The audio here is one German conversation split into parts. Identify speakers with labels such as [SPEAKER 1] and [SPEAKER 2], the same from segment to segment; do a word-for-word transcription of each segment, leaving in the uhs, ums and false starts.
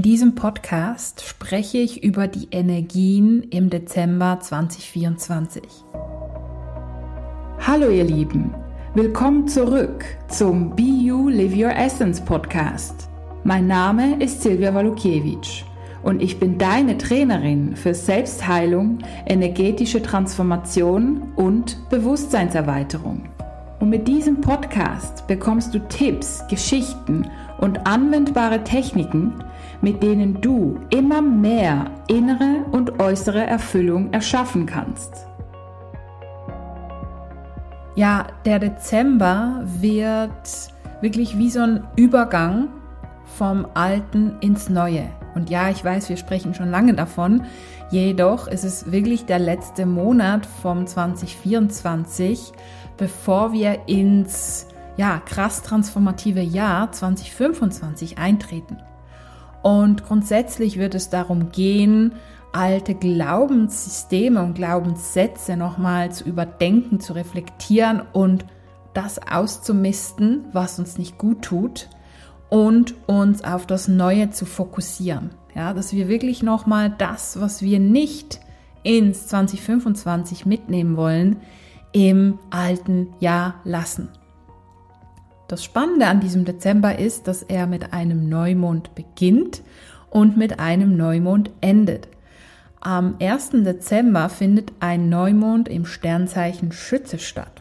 [SPEAKER 1] diesem Podcast spreche ich über die Energien im Dezember zwanzig vierundzwanzig.
[SPEAKER 2] Hallo ihr Lieben, willkommen zurück zum Be You Live Your Essence Podcast. Mein Name ist Silvia Walukiewicz und ich bin deine Trainerin für Selbstheilung, energetische Transformation und Bewusstseinserweiterung. Und mit diesem Podcast bekommst du Tipps, Geschichten und anwendbare Techniken, mit denen du immer mehr innere und äußere Erfüllung erschaffen kannst.
[SPEAKER 1] Ja, der Dezember wird wirklich wie so ein Übergang vom Alten ins Neue. Und ja, ich weiß, wir sprechen schon lange davon, jedoch ist es wirklich der letzte Monat vom zwanzig vierundzwanzig, bevor wir ins ja, krass transformative Jahr zwanzig fünfundzwanzig eintreten. Und grundsätzlich wird es darum gehen, alte Glaubenssysteme und Glaubenssätze nochmal zu überdenken, zu reflektieren und das auszumisten, was uns nicht gut tut und uns auf das Neue zu fokussieren. Ja, dass wir wirklich nochmal das, was wir nicht ins zwanzig fünfundzwanzig mitnehmen wollen, im alten Jahr lassen. Das Spannende an diesem Dezember ist, dass er mit einem Neumond beginnt und mit einem Neumond endet. Am ersten Dezember findet ein Neumond im Sternzeichen Schütze statt.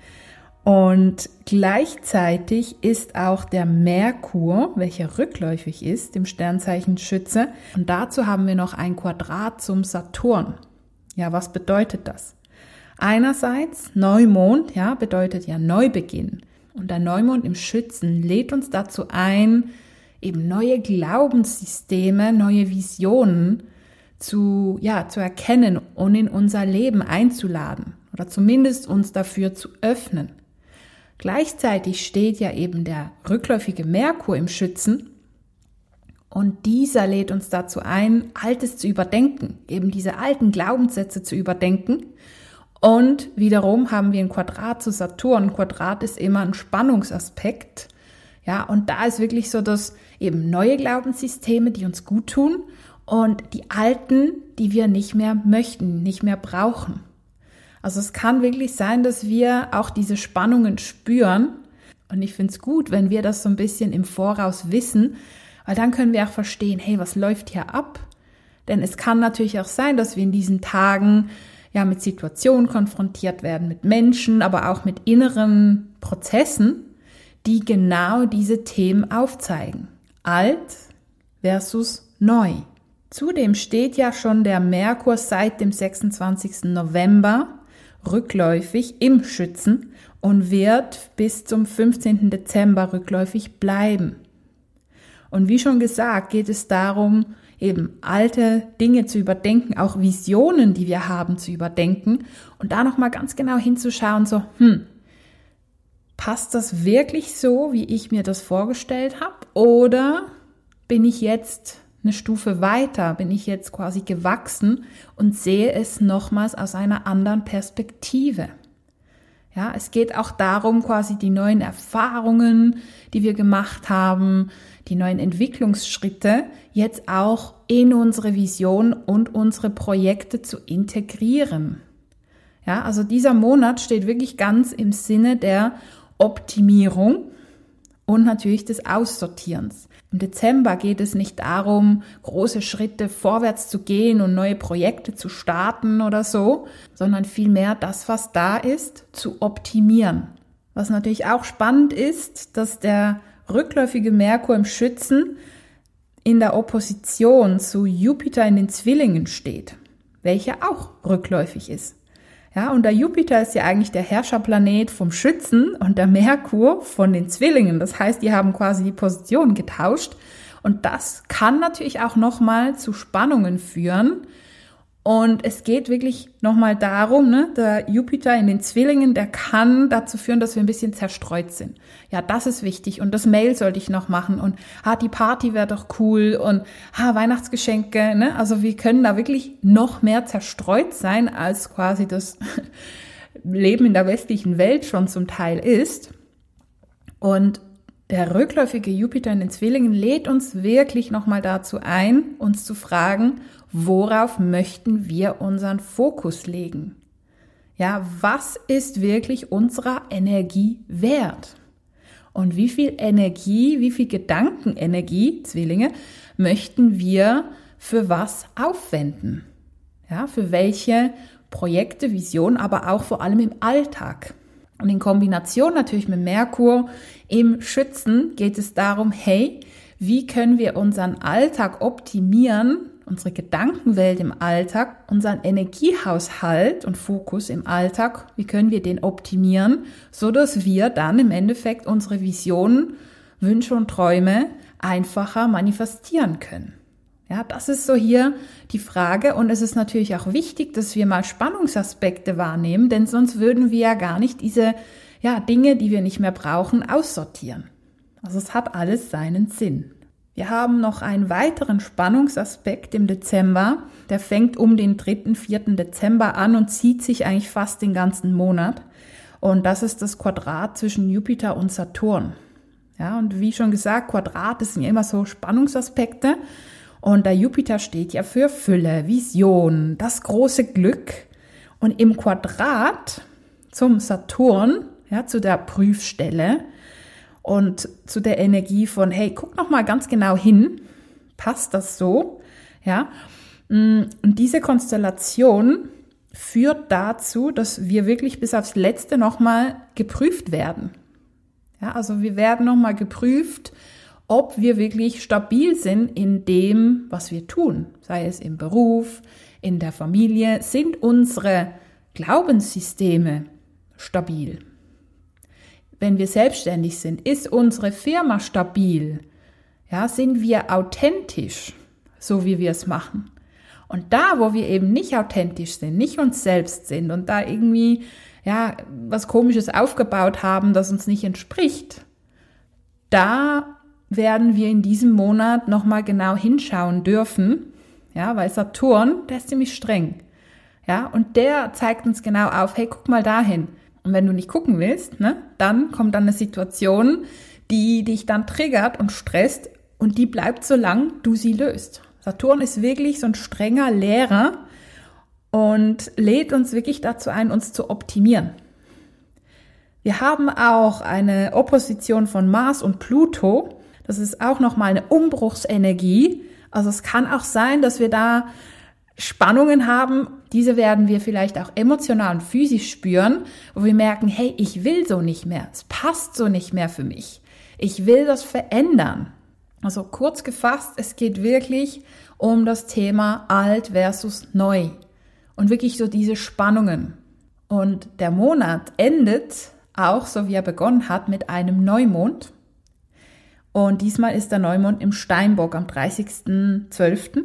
[SPEAKER 1] Und gleichzeitig ist auch der Merkur, welcher rückläufig ist, im Sternzeichen Schütze. Und dazu haben wir noch ein Quadrat zum Saturn. Ja, was bedeutet das? Einerseits Neumond, ja, bedeutet ja Neubeginn. Und der Neumond im Schützen lädt uns dazu ein, eben neue Glaubenssysteme, neue Visionen zu, ja, zu erkennen und in unser Leben einzuladen oder zumindest uns dafür zu öffnen. Gleichzeitig steht ja eben der rückläufige Merkur im Schützen und dieser lädt uns dazu ein, Altes zu überdenken, eben diese alten Glaubenssätze zu überdenken. Und wiederum haben wir ein Quadrat zu Saturn. Ein Quadrat ist immer ein Spannungsaspekt. Ja, und da ist wirklich so, dass eben neue Glaubenssysteme, die uns gut tun und die alten, die wir nicht mehr möchten, nicht mehr brauchen. Also es kann wirklich sein, dass wir auch diese Spannungen spüren. Und ich finde es gut, wenn wir das so ein bisschen im Voraus wissen, weil dann können wir auch verstehen, hey, was läuft hier ab? Denn es kann natürlich auch sein, dass wir in diesen Tagen ja mit Situationen konfrontiert werden, mit Menschen, aber auch mit inneren Prozessen, die genau diese Themen aufzeigen. Alt versus neu. Zudem steht ja schon der Merkur seit dem sechsundzwanzigsten November rückläufig im Schützen und wird bis zum fünfzehnten Dezember rückläufig bleiben. Und wie schon gesagt, geht es darum, eben alte Dinge zu überdenken, auch Visionen, die wir haben, zu überdenken und da nochmal ganz genau hinzuschauen, so, hm, passt das wirklich so, wie ich mir das vorgestellt habe? Oder bin ich jetzt eine Stufe weiter, bin ich jetzt quasi gewachsen und sehe es nochmals aus einer anderen Perspektive? Ja, es geht auch darum, quasi die neuen Erfahrungen, die wir gemacht haben, die neuen Entwicklungsschritte jetzt auch in unsere Vision und unsere Projekte zu integrieren. Ja, also dieser Monat steht wirklich ganz im Sinne der Optimierung und natürlich des Aussortierens. Im Dezember geht es nicht darum, große Schritte vorwärts zu gehen und neue Projekte zu starten oder so, sondern vielmehr das, was da ist, zu optimieren. Was natürlich auch spannend ist, dass der rückläufige Merkur im Schützen in der Opposition zu Jupiter in den Zwillingen steht, welcher auch rückläufig ist. Ja, und der Jupiter ist ja eigentlich der Herrscherplanet vom Schützen und der Merkur von den Zwillingen. Das heißt, die haben quasi die Position getauscht. Und das kann natürlich auch nochmal zu Spannungen führen. Und es geht wirklich nochmal darum, ne, der Jupiter in den Zwillingen, der kann dazu führen, dass wir ein bisschen zerstreut sind. Ja, das ist wichtig und das Mail sollte ich noch machen und ah, die Party wäre doch cool und ah, Weihnachtsgeschenke, ne? Also wir können da wirklich noch mehr zerstreut sein, als quasi das Leben in der westlichen Welt schon zum Teil ist. Und Der rückläufige Jupiter in den Zwillingen lädt uns wirklich nochmal dazu ein, uns zu fragen, worauf möchten wir unseren Fokus legen? Ja, was ist wirklich unserer Energie wert? Und wie viel Energie, wie viel Gedankenenergie, Zwillinge, möchten wir für was aufwenden? Ja, für welche Projekte, Visionen, aber auch vor allem im Alltag. Und in Kombination natürlich mit Merkur im Schützen geht es darum, hey, wie können wir unseren Alltag optimieren, unsere Gedankenwelt im Alltag, unseren Energiehaushalt und Fokus im Alltag, wie können wir den optimieren, so dass wir dann im Endeffekt unsere Visionen, Wünsche und Träume einfacher manifestieren können. Ja, das ist so hier die Frage, und es ist natürlich auch wichtig, dass wir mal Spannungsaspekte wahrnehmen, denn sonst würden wir ja gar nicht diese ja, Dinge, die wir nicht mehr brauchen, aussortieren. Also es hat alles seinen Sinn. Wir haben noch einen weiteren Spannungsaspekt im Dezember, der fängt um den dritten, vierten Dezember an und zieht sich eigentlich fast den ganzen Monat. Und das ist das Quadrat zwischen Jupiter und Saturn. Ja, und wie schon gesagt, Quadrate sind ja immer so Spannungsaspekte. Und der Jupiter steht ja für Fülle, Vision, das große Glück. Und im Quadrat zum Saturn, ja, zu der Prüfstelle und zu der Energie von, hey, guck noch mal ganz genau hin, passt das so? Ja, und diese Konstellation führt dazu, dass wir wirklich bis aufs Letzte noch mal geprüft werden. Ja, also wir werden noch mal geprüft, ob wir wirklich stabil sind in dem, was wir tun, sei es im Beruf, in der Familie, sind unsere Glaubenssysteme stabil. Wenn wir selbstständig sind, ist unsere Firma stabil, ja, sind wir authentisch, so wie wir es machen. Und da, wo wir eben nicht authentisch sind, nicht uns selbst sind und da irgendwie ja was Komisches aufgebaut haben, das uns nicht entspricht, da werden wir in diesem Monat nochmal genau hinschauen dürfen, ja, weil Saturn, der ist ziemlich streng, ja, und der zeigt uns genau auf, hey, guck mal dahin. Und wenn du nicht gucken willst, ne, dann kommt dann eine Situation, die dich dann triggert und stresst, und die bleibt, solange du sie löst. Saturn ist wirklich so ein strenger Lehrer und lädt uns wirklich dazu ein, uns zu optimieren. Wir haben auch eine Opposition von Mars und Pluto. Das ist auch nochmal eine Umbruchsenergie. Also es kann auch sein, dass wir da Spannungen haben. Diese werden wir vielleicht auch emotional und physisch spüren, wo wir merken, hey, ich will so nicht mehr. Es passt so nicht mehr für mich. Ich will das verändern. Also kurz gefasst, es geht wirklich um das Thema alt versus neu. Und wirklich so diese Spannungen. Und der Monat endet auch, so wie er begonnen hat, mit einem Neumond. Und diesmal ist der Neumond im Steinbock am dreißigsten zwölften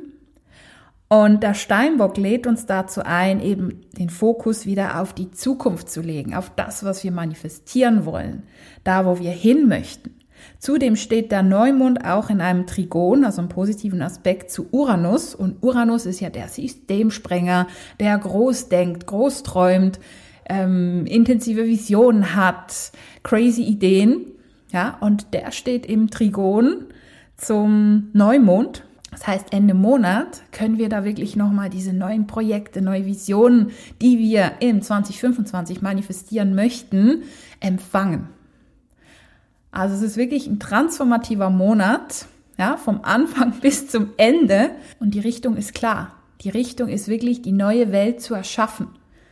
[SPEAKER 1] Und der Steinbock lädt uns dazu ein, eben den Fokus wieder auf die Zukunft zu legen, auf das, was wir manifestieren wollen, da, wo wir hin möchten. Zudem steht der Neumond auch in einem Trigon, also einem positiven Aspekt zu Uranus. Und Uranus ist ja der Systemsprenger, der groß denkt, groß träumt, ähm, intensive Visionen hat, crazy Ideen. Ja, und der steht im Trigon zum Neumond. Das heißt, Ende Monat können wir da wirklich nochmal diese neuen Projekte, neue Visionen, die wir im zwanzig fünfundzwanzig manifestieren möchten, empfangen. Also es ist wirklich ein transformativer Monat, ja, vom Anfang bis zum Ende. Und die Richtung ist klar. Die Richtung ist wirklich, die neue Welt zu erschaffen.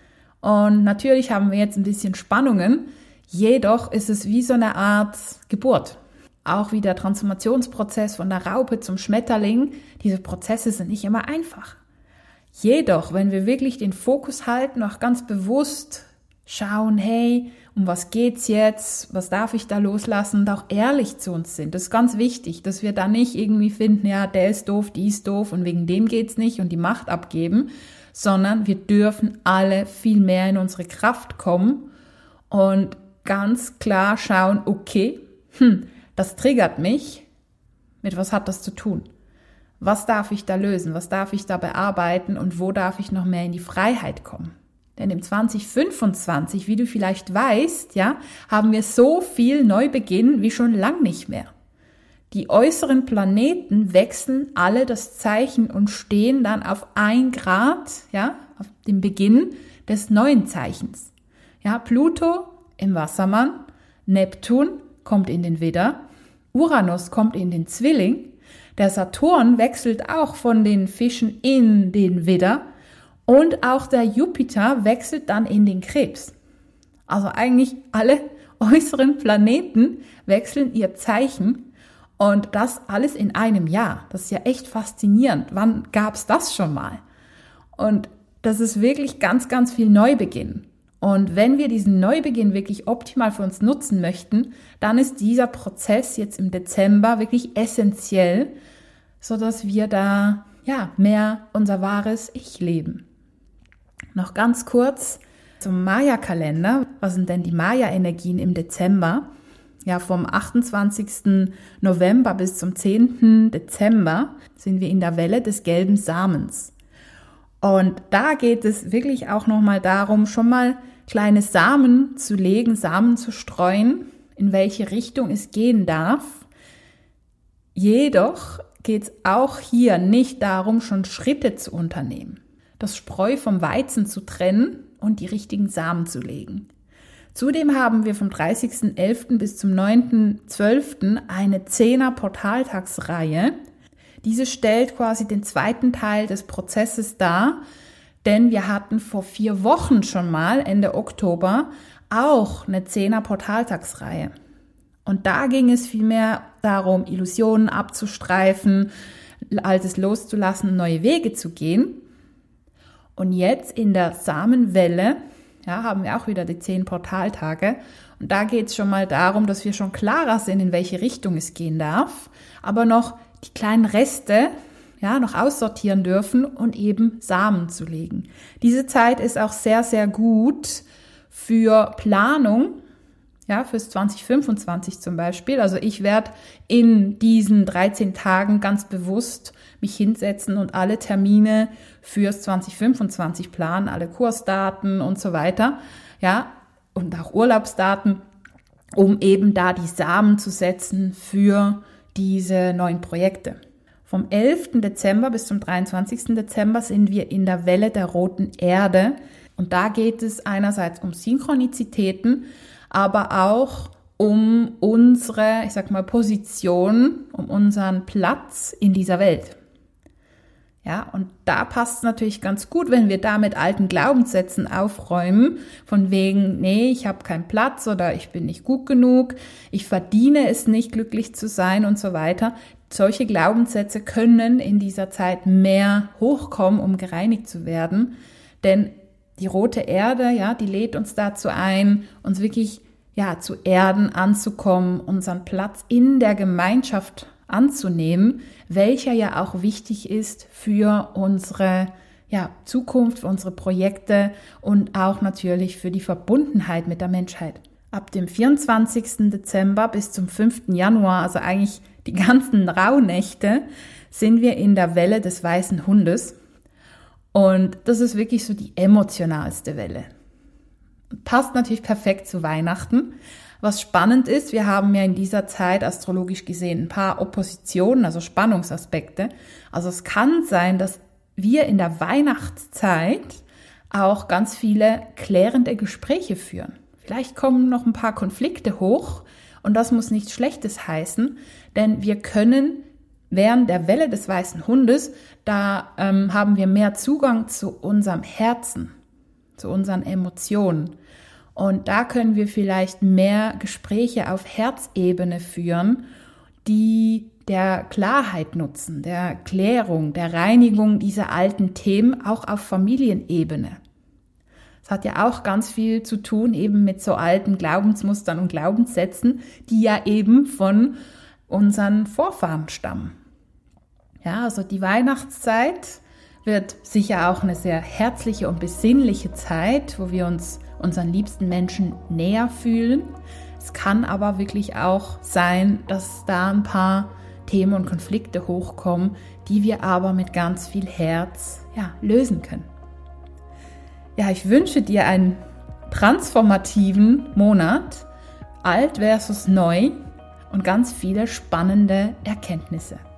[SPEAKER 1] Und natürlich haben wir jetzt ein bisschen Spannungen. Jedoch ist es wie so eine Art Geburt. Auch wie der Transformationsprozess von der Raupe zum Schmetterling. Diese Prozesse sind nicht immer einfach. Jedoch, wenn wir wirklich den Fokus halten, auch ganz bewusst schauen, hey, um was geht's jetzt? Was darf ich da loslassen? Und auch ehrlich zu uns sind. Das ist ganz wichtig, dass wir da nicht irgendwie finden, ja, der ist doof, die ist doof und wegen dem geht's nicht und die Macht abgeben, sondern wir dürfen alle viel mehr in unsere Kraft kommen und ganz klar schauen, okay, hm, das triggert mich. Mit was hat das zu tun? Was darf ich da lösen? Was darf ich da bearbeiten? Und wo darf ich noch mehr in die Freiheit kommen? Denn im zwanzig fünfundzwanzig, wie du vielleicht weißt, ja, haben wir so viel Neubeginn wie schon lang nicht mehr. Die äußeren Planeten wechseln alle das Zeichen und stehen dann auf ein Grad, ja, auf dem Beginn des neuen Zeichens. Ja, Pluto im Wassermann, Neptun kommt in den Widder, Uranus kommt in den Zwilling, der Saturn wechselt auch von den Fischen in den Widder und auch der Jupiter wechselt dann in den Krebs. Also eigentlich alle äußeren Planeten wechseln ihr Zeichen und das alles in einem Jahr. Das ist ja echt faszinierend. Wann gab es das schon mal? Und das ist wirklich ganz, ganz viel Neubeginn. Und wenn wir diesen Neubeginn wirklich optimal für uns nutzen möchten, dann ist dieser Prozess jetzt im Dezember wirklich essentiell, sodass wir da ja mehr unser wahres Ich leben. Noch ganz kurz zum Maya-Kalender. Was sind denn die Maya-Energien im Dezember? Ja, vom achtundzwanzigsten November bis zum zehnten Dezember sind wir in der Welle des gelben Samens. Und da geht es wirklich auch nochmal darum, schon mal kleine Samen zu legen, Samen zu streuen, in welche Richtung es gehen darf. Jedoch geht es auch hier nicht darum, schon Schritte zu unternehmen, das Spreu vom Weizen zu trennen und die richtigen Samen zu legen. Zudem haben wir vom dreißigsten elften bis zum neunten zwölften eine Zehner-Portaltagsreihe. Diese stellt quasi den zweiten Teil des Prozesses dar, denn wir hatten vor vier Wochen schon mal, Ende Oktober, auch eine Zehner-Portaltagsreihe. Und da ging es vielmehr darum, Illusionen abzustreifen, Altes loszulassen, neue Wege zu gehen. Und jetzt in der Samenwelle, ja, haben wir auch wieder die zehn Portaltage. Und da geht es schon mal darum, dass wir schon klarer sind, in welche Richtung es gehen darf, aber noch die kleinen Reste, ja, noch aussortieren dürfen und eben Samen zu legen. Diese Zeit ist auch sehr, sehr gut für Planung, ja, fürs zwanzig fünfundzwanzig zum Beispiel. Also ich werde in diesen dreizehn Tagen ganz bewusst mich hinsetzen und alle Termine fürs zwanzig fünfundzwanzig planen, alle Kursdaten und so weiter, ja, und auch Urlaubsdaten, um eben da die Samen zu setzen für diese neuen Projekte. Vom elften Dezember bis zum dreiundzwanzigsten Dezember sind wir in der Welle der roten Erde und da geht es einerseits um Synchronizitäten, aber auch um unsere, ich sag mal, Position, um unseren Platz in dieser Welt. Ja, und da passt es natürlich ganz gut, wenn wir da mit alten Glaubenssätzen aufräumen, von wegen, nee, ich habe keinen Platz oder ich bin nicht gut genug, ich verdiene es nicht, glücklich zu sein und so weiter. Solche Glaubenssätze können in dieser Zeit mehr hochkommen, um gereinigt zu werden, denn die rote Erde, ja, die lädt uns dazu ein, uns wirklich, ja, zu erden, anzukommen, unseren Platz in der Gemeinschaft anzunehmen, welcher ja auch wichtig ist für unsere, ja, Zukunft, für unsere Projekte und auch natürlich für die Verbundenheit mit der Menschheit. Ab dem vierundzwanzigsten Dezember bis zum fünften Januar, also eigentlich die ganzen Rauhnächte, sind wir in der Welle des weißen Hundes. Und das ist wirklich so die emotionalste Welle. Passt natürlich perfekt zu Weihnachten. Was spannend ist, wir haben ja in dieser Zeit astrologisch gesehen ein paar Oppositionen, also Spannungsaspekte. Also es kann sein, dass wir in der Weihnachtszeit auch ganz viele klärende Gespräche führen. Vielleicht kommen noch ein paar Konflikte hoch und das muss nichts Schlechtes heißen, denn wir können während der Welle des weißen Hundes, da ähm, haben wir mehr Zugang zu unserem Herzen, zu unseren Emotionen. Und da können wir vielleicht mehr Gespräche auf Herzebene führen, die der Klarheit nutzen, der Klärung, der Reinigung dieser alten Themen, auch auf Familienebene. Das hat ja auch ganz viel zu tun eben mit so alten Glaubensmustern und Glaubenssätzen, die ja eben von unseren Vorfahren stammen. Ja, also die Weihnachtszeit wird sicher auch eine sehr herzliche und besinnliche Zeit, wo wir uns unseren liebsten Menschen näher fühlen. Es kann aber wirklich auch sein, dass da ein paar Themen und Konflikte hochkommen, die wir aber mit ganz viel Herz, ja, lösen können. Ja, ich wünsche dir einen transformativen Monat, alt versus neu und ganz viele spannende Erkenntnisse.